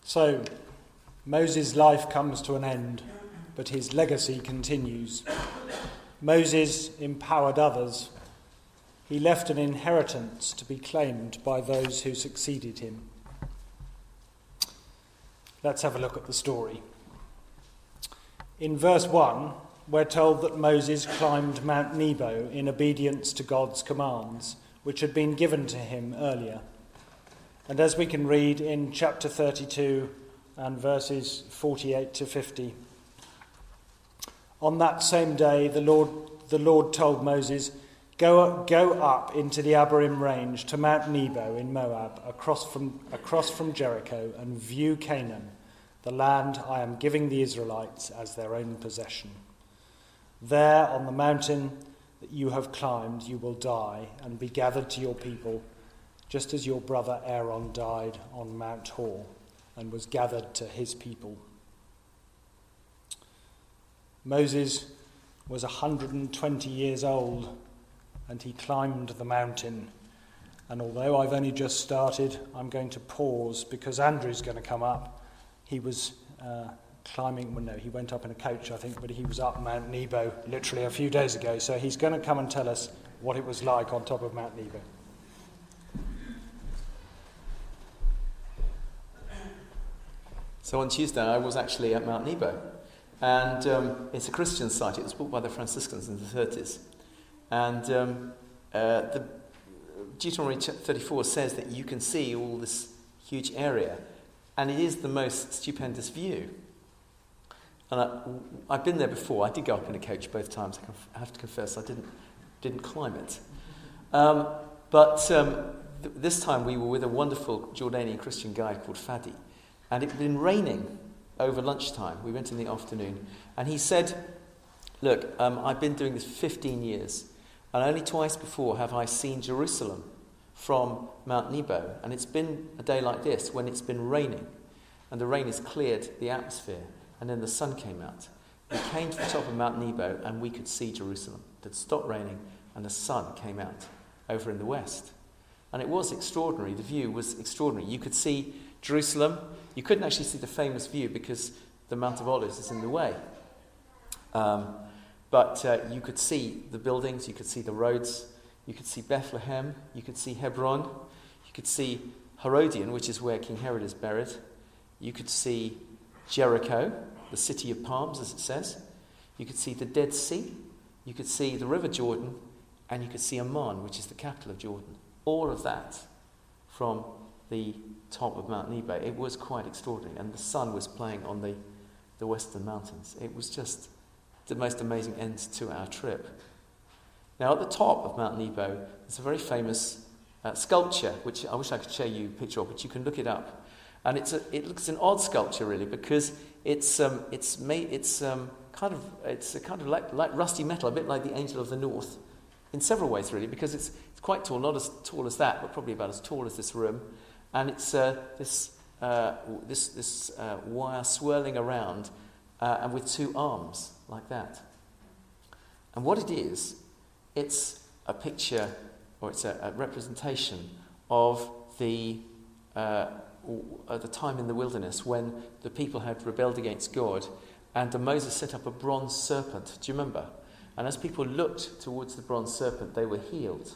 So, Moses' life comes to an end, but his legacy continues. Moses empowered others. He left an inheritance to be claimed by those who succeeded him. Let's have a look at the story. In verse 1, we're told that Moses climbed Mount Nebo in obedience to God's commands, which had been given to him earlier. And as we can read in chapter 32 and verses 48 to 50, on that same day the Lord told Moses, Go up into the Abarim range to Mount Nebo in Moab, across from Jericho, and view Canaan, the land I am giving the Israelites as their own possession. There on the mountain that you have climbed you will die and be gathered to your people, just as your brother Aaron died on Mount Hor and was gathered to his people. Moses was 120 years old and he climbed the mountain. And although I've only just started, I'm going to pause because Andrew's going to come up. He was climbing, well no, he went up in a coach I think, but he was up Mount Nebo literally a few days ago. So he's going to come and tell us what it was like on top of Mount Nebo. So on Tuesday I was actually at Mount Nebo, and it's a Christian site. It was built by the Franciscans in the 30s, and the Deuteronomy 34 says that you can see all this huge area, and it is the most stupendous view. And I've been there before. I did go up in a coach both times. I have to confess I didn't climb it, but this time we were with a wonderful Jordanian Christian guide called Fadi. And it had been raining over lunchtime. We went in the afternoon. And he said, look, I've been doing this 15 years. And only twice before have I seen Jerusalem from Mount Nebo. And it's been a day like this when it's been raining. And the rain has cleared the atmosphere. And then the sun came out. We came to the top of Mount Nebo and we could see Jerusalem. It had stopped raining and the sun came out over in the west. And it was extraordinary. The view was extraordinary. You could see Jerusalem. You couldn't actually see the famous view because the Mount of Olives is in the way. But you could see the buildings, you could see the roads, you could see Bethlehem, you could see Hebron, you could see Herodion, which is where King Herod is buried. You could see Jericho, the city of palms, as it says. You could see the Dead Sea, you could see the River Jordan, and you could see Amman, which is the capital of Jordan. All of that from the top of Mount Nebo. It was quite extraordinary, and the sun was playing on the western mountains. It was just the most amazing end to our trip. Now at the top of Mount Nebo there's a very famous sculpture, which I wish I could show you a picture of, but you can look it up. And it's an odd sculpture really, because it's kind of like rusty metal, a bit like the Angel of the North, in several ways really, because it's quite tall, not as tall as that, but probably about as tall as this room. And it's this wire swirling around, and with two arms like that. And what it is, it's a picture, or it's a representation of the time in the wilderness when the people had rebelled against God, and Moses set up a bronze serpent. Do you remember? And as people looked towards the bronze serpent, they were healed.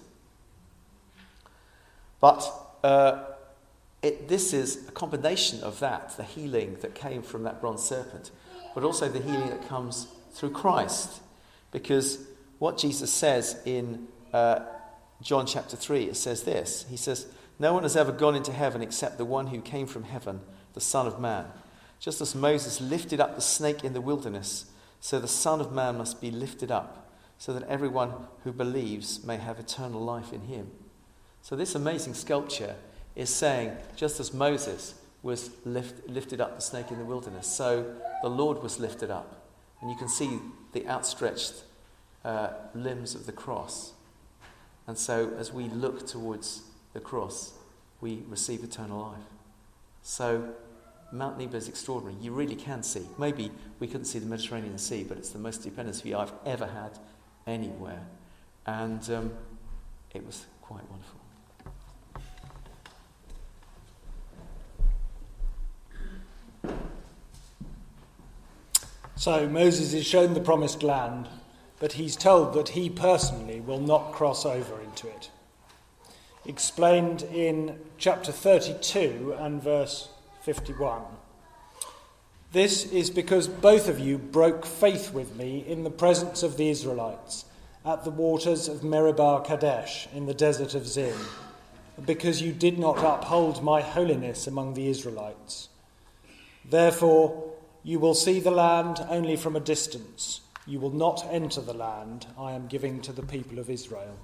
But this is a combination of that, the healing that came from that bronze serpent, but also the healing that comes through Christ. Because what Jesus says in John chapter 3, it says this. He says, no one has ever gone into heaven except the one who came from heaven, the Son of Man. Just as Moses lifted up the snake in the wilderness, so the Son of Man must be lifted up, so that everyone who believes may have eternal life in him. So this amazing sculpture is saying, just as Moses was lifted up the snake in the wilderness, so the Lord was lifted up. And you can see the outstretched limbs of the cross. And so as we look towards the cross, we receive eternal life. So Mount Nebo is extraordinary. You really can see. Maybe we couldn't see the Mediterranean Sea, but it's the most stupendous view I've ever had anywhere. And it was quite wonderful. So Moses is shown the promised land, but he's told that he personally will not cross over into it. Explained in chapter 32 and verse 51. This is because both of you broke faith with me in the presence of the Israelites at the waters of Meribah Kadesh in the desert of Zin, because you did not uphold my holiness among the Israelites. Therefore, you will see the land only from a distance. You will not enter the land I am giving to the people of Israel.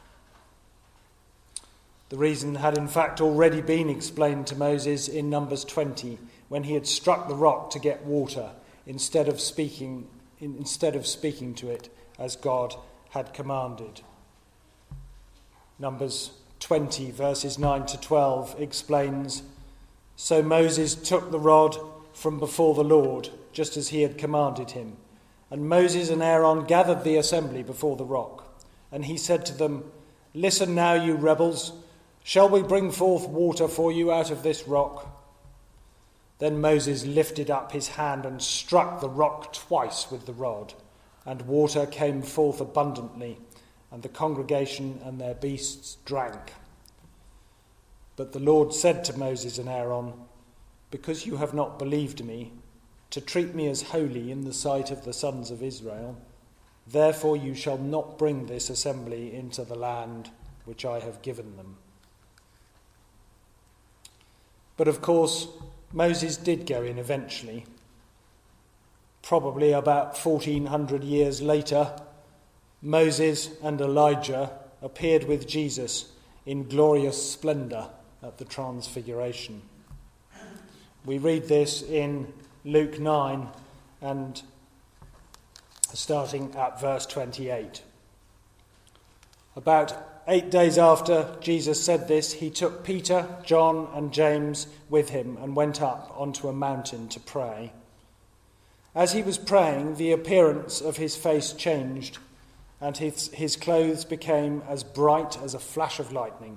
The reason had in fact already been explained to Moses in Numbers 20, when he had struck the rock to get water instead of speaking to it as God had commanded. Numbers 20 verses 9 to 12 explains, "So Moses took the rod from before the Lord, just as he had commanded him. And Moses and Aaron gathered the assembly before the rock. And he said to them, 'Listen now, you rebels. Shall we bring forth water for you out of this rock?' Then Moses lifted up his hand and struck the rock twice with the rod, and water came forth abundantly, and the congregation and their beasts drank. But the Lord said to Moses and Aaron, 'Because you have not believed me, to treat me as holy in the sight of the sons of Israel, therefore you shall not bring this assembly into the land which I have given them.'" But of course, Moses did go in eventually. Probably about 1400 years later, Moses and Elijah appeared with Jesus in glorious splendour at the Transfiguration. We read this in Luke 9 and starting at verse 28. About 8 days after Jesus said this, he took Peter, John and James with him and went up onto a mountain to pray. As he was praying, the appearance of his face changed, and his clothes became as bright as a flash of lightning.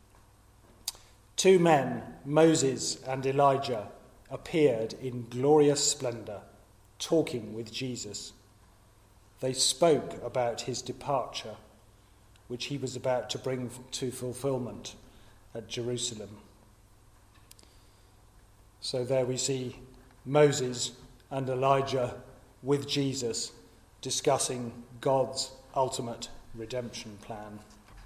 2 men, Moses and Elijah, appeared in glorious splendour, talking with Jesus. They spoke about his departure, which he was about to bring to fulfilment at Jerusalem. So there we see Moses and Elijah with Jesus discussing God's ultimate redemption plan.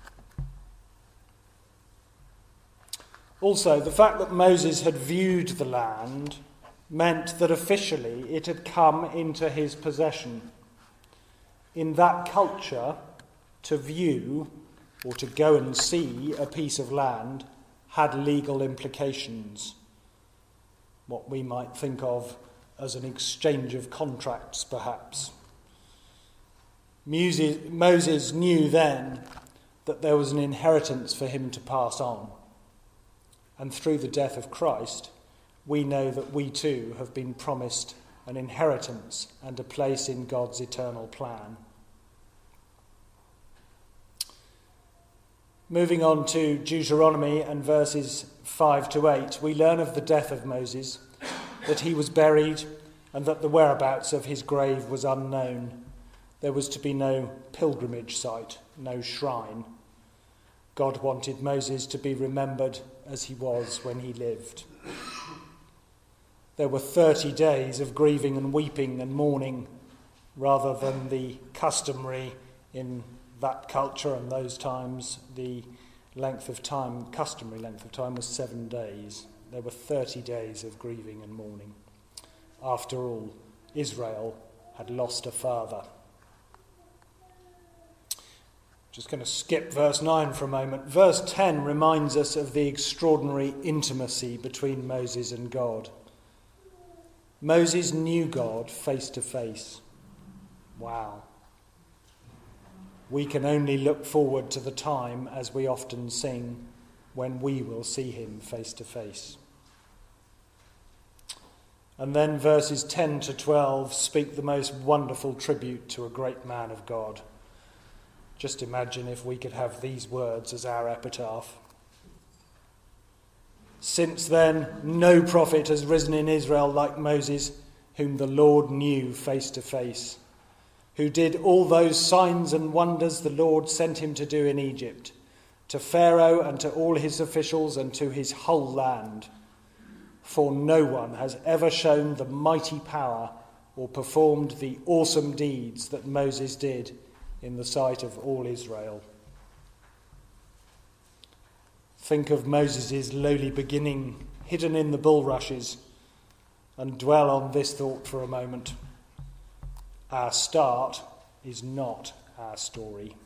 Also, the fact that Moses had viewed the land meant that officially it had come into his possession. In that culture, to view or to go and see a piece of land had legal implications. What we might think of as an exchange of contracts, perhaps. Moses knew then that there was an inheritance for him to pass on. And through the death of Christ, we know that we too have been promised an inheritance and a place in God's eternal plan. Moving on to Deuteronomy and verses 5 to 8, we learn of the death of Moses, that he was buried and that the whereabouts of his grave was unknown. There was to be no pilgrimage site, no shrine. God wanted Moses to be remembered as he was when he lived. There were 30 days of grieving and weeping and mourning, rather than the customary in that culture and those times, the customary length of time was 7 days. There were 30 days of grieving and mourning. After all, Israel had lost a father. Just going to skip verse 9 for a moment. Verse 10 reminds us of the extraordinary intimacy between Moses and God. Moses knew God face to face. Wow. We can only look forward to the time, as we often sing, when we will see him face to face. And then verses 10 to 12 speak the most wonderful tribute to a great man of God. Just imagine if we could have these words as our epitaph. "Since then, no prophet has risen in Israel like Moses, whom the Lord knew face to face, who did all those signs and wonders the Lord sent him to do in Egypt, to Pharaoh and to all his officials and to his whole land. For no one has ever shown the mighty power or performed the awesome deeds that Moses did in the sight of all Israel. Think of Moses' lowly beginning, hidden in the bulrushes, and dwell on this thought for a moment. Our start is not our story.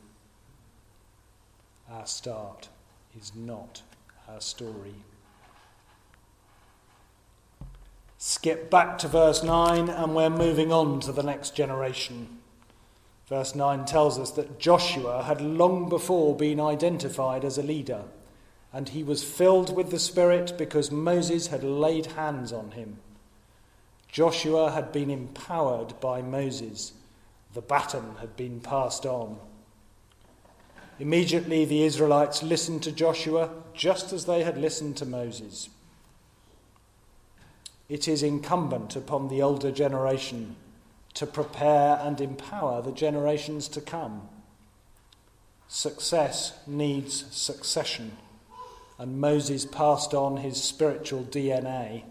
Our start is not our story. Skip back to verse 9 and we're moving on to the next generation. Verse 9 tells us that Joshua had long before been identified as a leader, and he was filled with the Spirit because Moses had laid hands on him. Joshua had been empowered by Moses. The baton had been passed on. Immediately the Israelites listened to Joshua just as they had listened to Moses. It is incumbent upon the older generation to prepare and empower the generations to come. Success needs succession, and Moses passed on his spiritual DNA.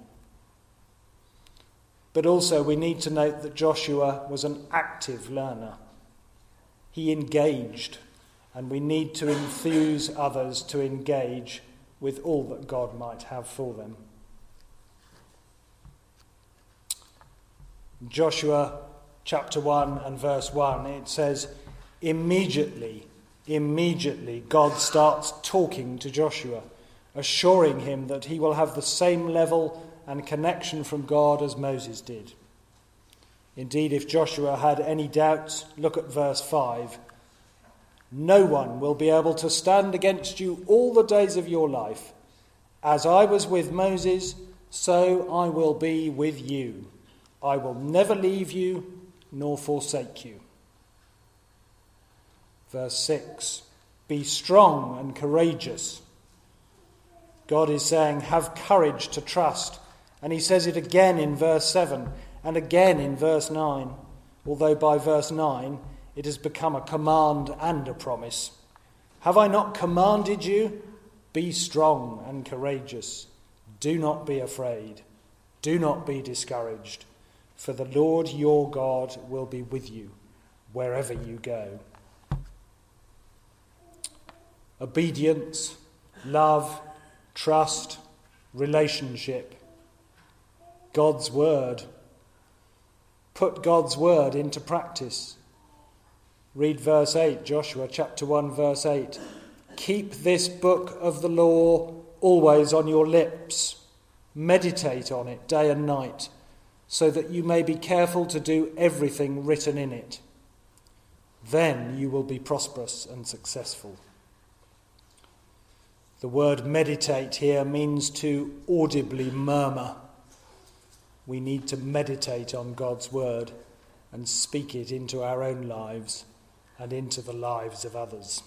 But also we need to note that Joshua was an active learner. He engaged, and we need to enthuse others to engage with all that God might have for them. Joshua chapter 1 and verse 1, it says, Immediately God starts talking to Joshua, assuring him that he will have the same level and connection from God as Moses did. Indeed, if Joshua had any doubts, look at verse 5. No one will be able to stand against you all the days of your life. As I was with Moses, so I will be with you. I will never leave you nor forsake you. Verse 6. Be strong and courageous. God is saying, have courage to trust. And he says it again in verse 7 and again in verse 9, although by verse 9 it has become a command and a promise. Have I not commanded you? Be strong and courageous. Do not be afraid. Do not be discouraged. For the Lord your God will be with you wherever you go. Obedience, love, trust, relationship. God's word. Put God's word into practice. Read verse 8, Joshua chapter 1 verse 8. Keep this book of the law always on your lips. Meditate on it day and night, so that you may be careful to do everything written in it. Then you will be prosperous and successful. The word meditate here means to audibly murmur. We need to meditate on God's word and speak it into our own lives and into the lives of others.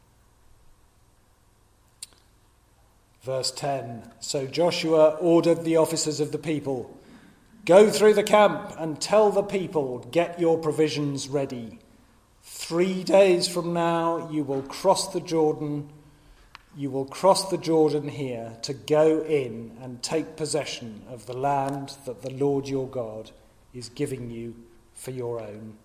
Verse 10. So Joshua ordered the officers of the people, go through the camp and tell the people, get your provisions ready. 3 days from now you will cross the Jordan. You will cross the Jordan here to go in and take possession of the land that the Lord your God is giving you for your own.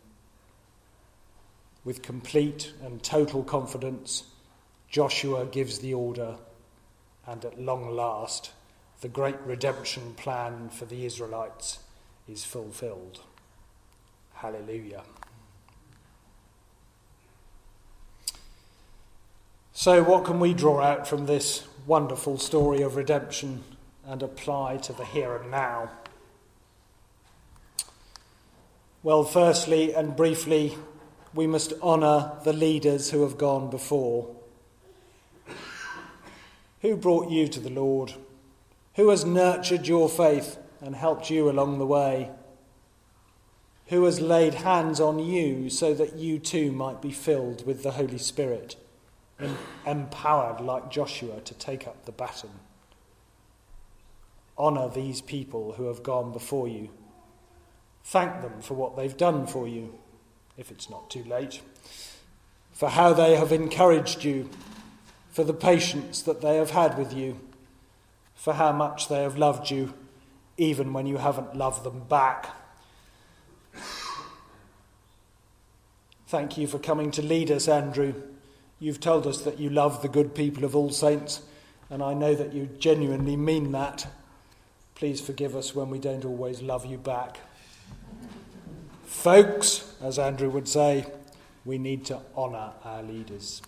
With complete and total confidence, Joshua gives the order, and at long last, the great redemption plan for the Israelites is fulfilled. Hallelujah. So what can we draw out from this wonderful story of redemption and apply to the here and now? Well, firstly and briefly, we must honour the leaders who have gone before. Who brought you to the Lord? Who has nurtured your faith and helped you along the way? Who has laid hands on you so that you too might be filled with the Holy Spirit, empowered like Joshua to take up the baton? Honour these people who have gone before you. Thank them for what they've done for you, if it's not too late, for how they have encouraged you, for the patience that they have had with you, for how much they have loved you, even when you haven't loved them back. Thank you for coming to lead us, Andrew. You've told us that you love the good people of All Saints, and I know that you genuinely mean that. Please forgive us when we don't always love you back. Folks, as Andrew would say, we need to honour our leaders.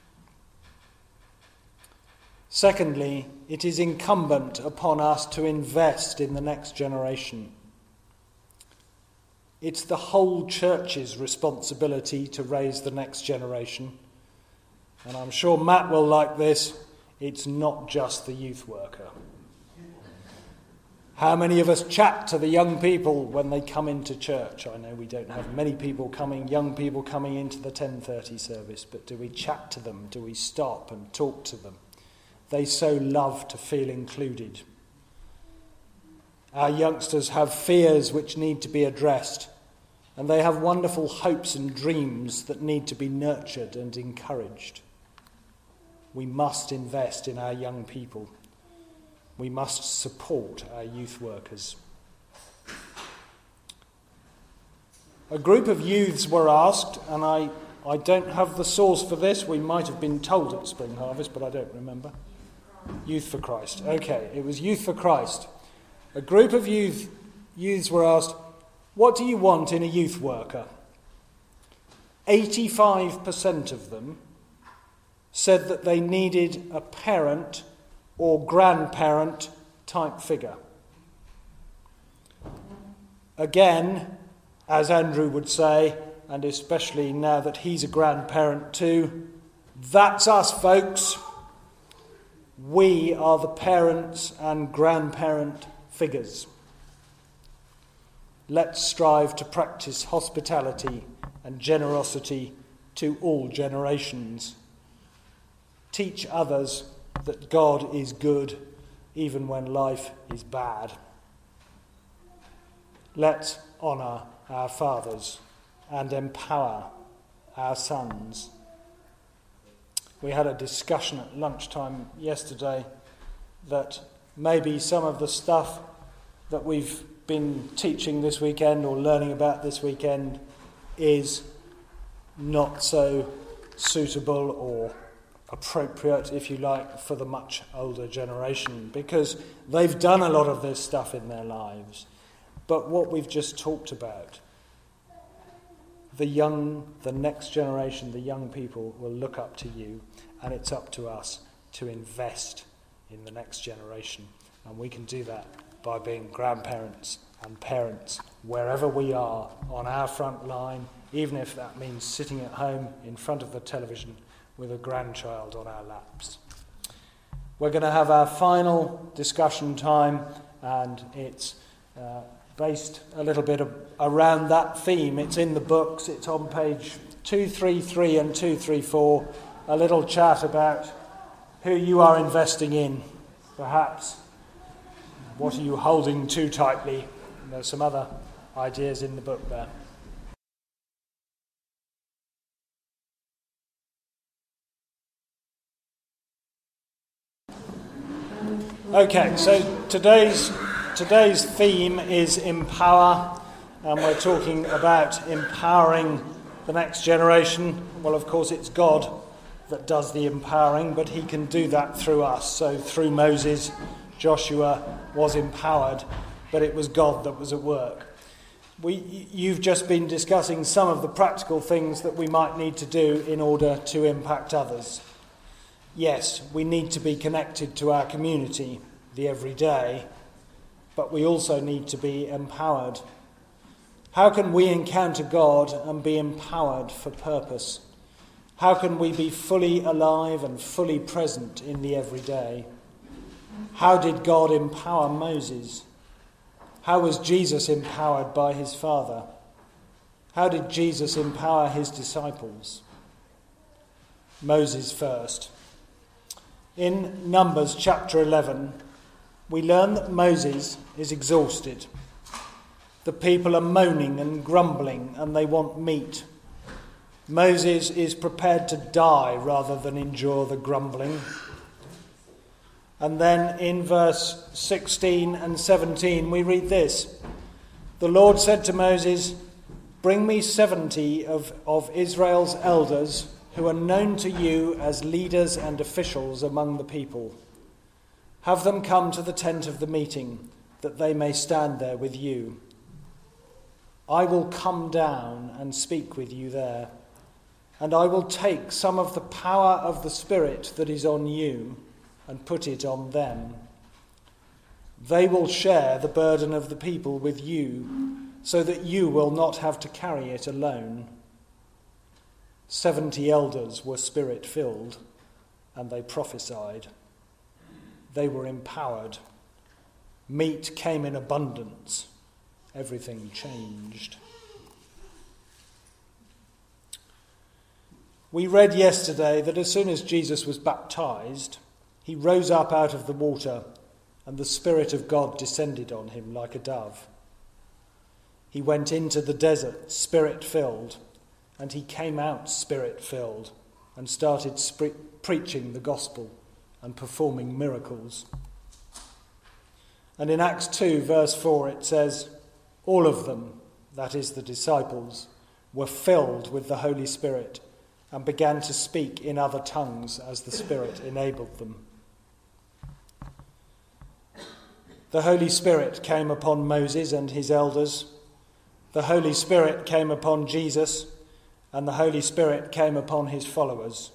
Secondly, it is incumbent upon us to invest in the next generation. It's the whole church's responsibility to raise the next generation. And I'm sure Matt will like this. It's not just the youth worker. How many of us chat to the young people when they come into church? I know we don't have many young people coming into the 10:30 service, but do we chat to them? Do we stop and talk to them? They so love to feel included. Our youngsters have fears which need to be addressed, and they have wonderful hopes and dreams that need to be nurtured and encouraged. We must invest in our young people. We must support our youth workers. A group of youths were asked, and I don't have the source for this. We might have been told at Spring Harvest, but I don't remember. Youth for Christ. Okay, it was Youth for Christ. A group of youths were asked, what do you want in a youth worker? 85% of them said that they needed a parent or grandparent type figure. Again, as Andrew would say, and especially now that he's a grandparent too, that's us, folks. We are the parents and grandparent figures. Let's strive to practice hospitality and generosity to all generations. Teach others that God is good even when life is bad. Let's honour our fathers and empower our sons. We had a discussion at lunchtime yesterday that maybe some of the stuff that we've been teaching this weekend or learning about this weekend is not so suitable or appropriate, if you like, for the much older generation, because they've done a lot of this stuff in their lives. But what we've just talked about, the next generation, the young people will look up to you, and it's up to us to invest in the next generation. And we can do that by being grandparents and parents wherever we are on our front line, even if that means sitting at home in front of the television with a grandchild on our laps. We're going to have our final discussion time, and it's based a little bit around that theme. It's in the books. It's on page 233 and 234. A little chat about who you are investing in, perhaps. What are you holding too tightly? And there's some other ideas in the book there. Okay, so today's theme is empower, and we're talking about empowering the next generation. Well, of course, it's God that does the empowering, but he can do that through us. So through Moses, Joshua was empowered, but it was God that was at work. You've just been discussing some of the practical things that we might need to do in order to impact others. Yes, we need to be connected to our community, the everyday, but we also need to be empowered. How can we encounter God and be empowered for purpose? How can we be fully alive and fully present in the everyday? How did God empower Moses? How was Jesus empowered by his Father? How did Jesus empower his disciples? Moses first. In Numbers chapter 11, we learn that Moses is exhausted. The people are moaning and grumbling, and they want meat. Moses is prepared to die rather than endure the grumbling. And then in verse 16 and 17 we read this. The Lord said to Moses, "Bring me 70 of Israel's elders who are known to you as leaders and officials among the people. Have them come to the tent of the meeting, that they may stand there with you. I will come down and speak with you there, and I will take some of the power of the Spirit that is on you and put it on them. They will share the burden of the people with you, so that you will not have to carry it alone." 70 elders were Spirit-filled, and they prophesied. They were empowered. Meat came in abundance. Everything changed. We read yesterday that as soon as Jesus was baptized, he rose up out of the water, and the Spirit of God descended on him like a dove. He went into the desert Spirit-filled, and he came out Spirit-filled and started preaching the gospel and performing miracles. And in Acts 2, verse 4, it says, all of them, that is the disciples, were filled with the Holy Spirit and began to speak in other tongues as the Spirit enabled them. The Holy Spirit came upon Moses and his elders. The Holy Spirit came upon Jesus, and the Holy Spirit came upon his followers.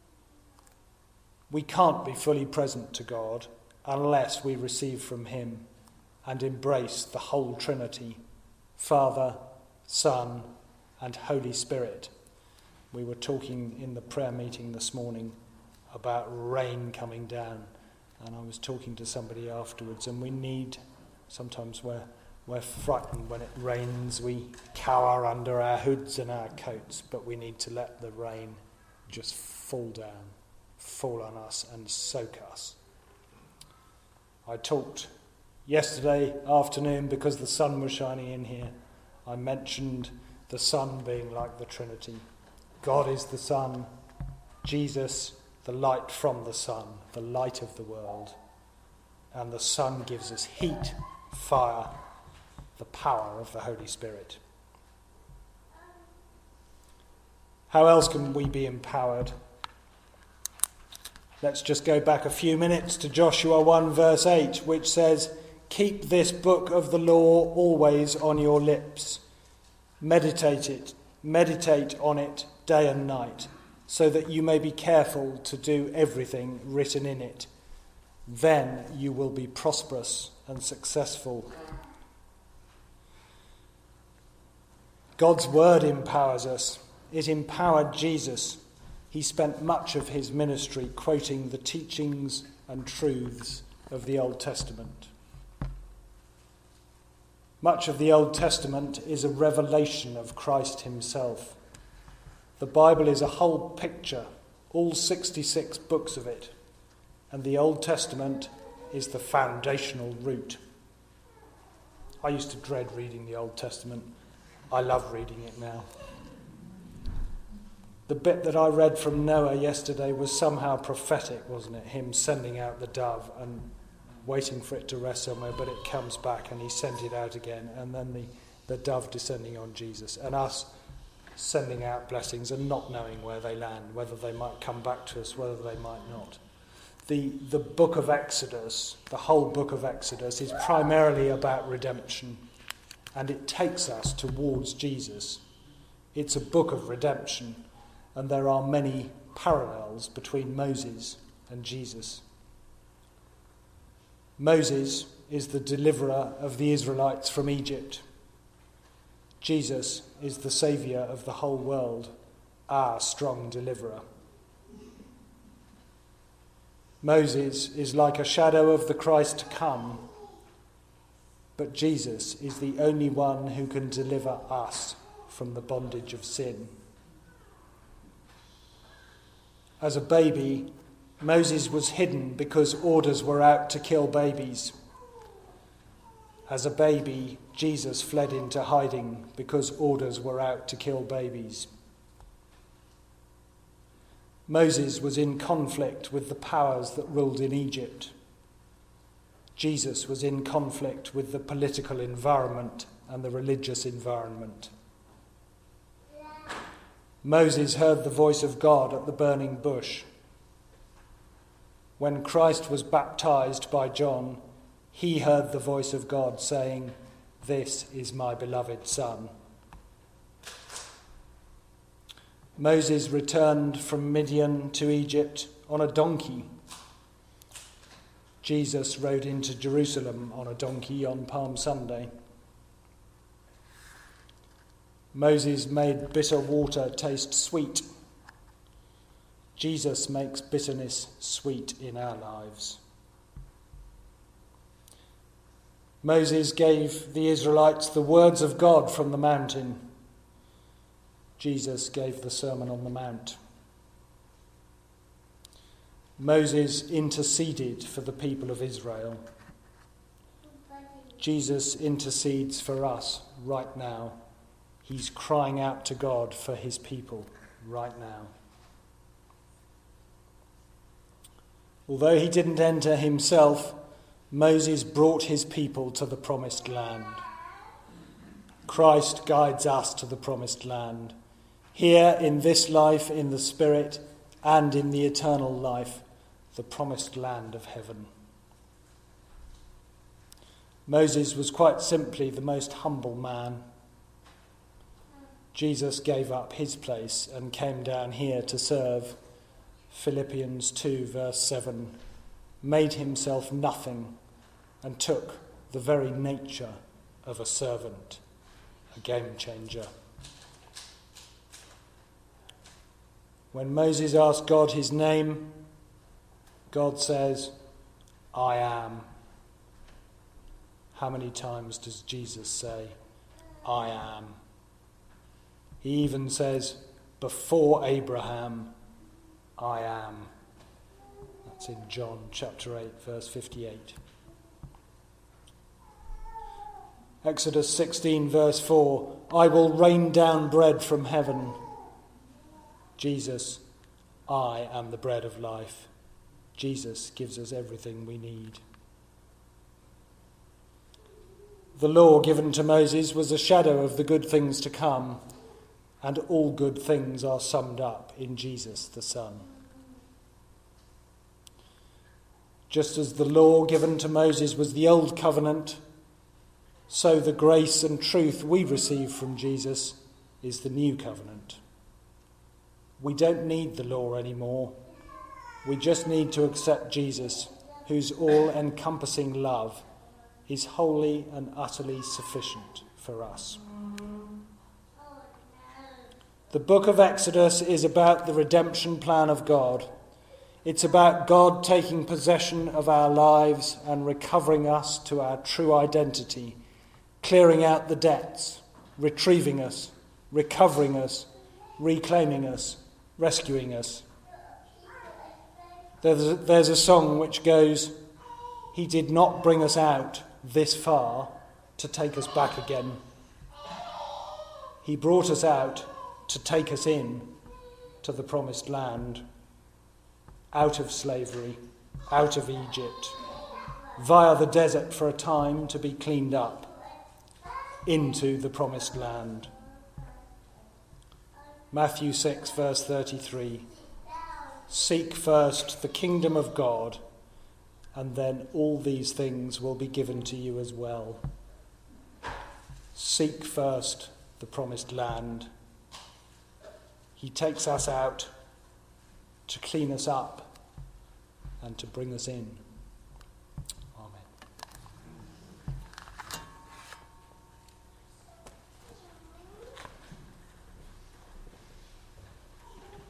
We can't be fully present to God unless we receive from him and embrace the whole Trinity, Father, Son, and Holy Spirit. We were talking in the prayer meeting this morning about rain coming down, and I was talking to somebody afterwards, and we need, sometimes we're frightened when it rains, we cower under our hoods and our coats, but we need to let the rain just fall down, fall on us and soak us. I talked yesterday afternoon, because the sun was shining in here, I mentioned the sun being like the Trinity. God is the sun, Jesus the light from the sun, the light of the world, and the sun gives us heat, fire, the power of the Holy Spirit. How else can we be empowered? Let's just go back a few minutes to Joshua 1 verse 8, which says, "Keep this book of the law always on your lips. Meditate on it day and night, so that you may be careful to do everything written in it. Then you will be prosperous and successful." God's word empowers us. It empowered Jesus. He spent much of his ministry quoting the teachings and truths of the Old Testament. Much of the Old Testament is a revelation of Christ himself. The Bible is a whole picture, all 66 books of it, and the Old Testament is the foundational root. I used to dread reading the Old Testament. I love reading it now. The bit that I read from Noah yesterday was somehow prophetic, wasn't it? Him sending out the dove and waiting for it to rest somewhere, but it comes back and he sent it out again, and then the dove descending on Jesus, and us sending out blessings and not knowing where they land, whether they might come back to us, whether they might not. The book of Exodus, the whole book of Exodus, is primarily about redemption, and it takes us towards Jesus. It's a book of redemption, and there are many parallels between Moses and Jesus. Moses is the deliverer of the Israelites from Egypt. Jesus is the saviour of the whole world, our strong deliverer. Moses is like a shadow of the Christ to come, but Jesus is the only one who can deliver us from the bondage of sin. As a baby, Moses was hidden because orders were out to kill babies. As a baby, Jesus fled into hiding because orders were out to kill babies. Moses was in conflict with the powers that ruled in Egypt. Jesus was in conflict with the political environment and the religious environment. Moses heard the voice of God at the burning bush. When Christ was baptized by John, he heard the voice of God saying, "This is my beloved Son." Moses returned from Midian to Egypt on a donkey. Jesus rode into Jerusalem on a donkey on Palm Sunday. Moses made bitter water taste sweet. Jesus makes bitterness sweet in our lives. Moses gave the Israelites the words of God from the mountain. Jesus gave the Sermon on the Mount. Moses interceded for the people of Israel. Jesus intercedes for us right now. He's crying out to God for his people right now. Although he didn't enter himself, Moses brought his people to the promised land. Christ guides us to the promised land. Here in this life, in the Spirit, and in the eternal life, the promised land of heaven. Moses was quite simply the most humble man. Jesus gave up his place and came down here to serve. Philippians 2 verse 7, made himself nothing and took the very nature of a servant, a game changer. When Moses asked God his name, God says, "I am." How many times does Jesus say, "I am"? He even says, "Before Abraham, I am." That's in John chapter 8, verse 58. Exodus 16, verse 4, "I will rain down bread from heaven." Jesus, "I am the bread of life." Jesus gives us everything we need. The law given to Moses was a shadow of the good things to come, and all good things are summed up in Jesus the Son. Just as the law given to Moses was the old covenant, so the grace and truth we receive from Jesus is the new covenant. We don't need the law anymore. We just need to accept Jesus, whose all-encompassing love is wholly and utterly sufficient for us. The book of Exodus is about the redemption plan of God. It's about God taking possession of our lives and recovering us to our true identity, clearing out the debts, retrieving us, recovering us, reclaiming us, rescuing us. There's a song which goes, "He did not bring us out this far to take us back again. He brought us out to take us in to the promised land, out of slavery, out of Egypt, via the desert for a time to be cleaned up, into the promised land." Matthew 6, verse 33, "Seek first the kingdom of God, and then all these things will be given to you as well." Seek first the promised land. He takes us out to clean us up and to bring us in.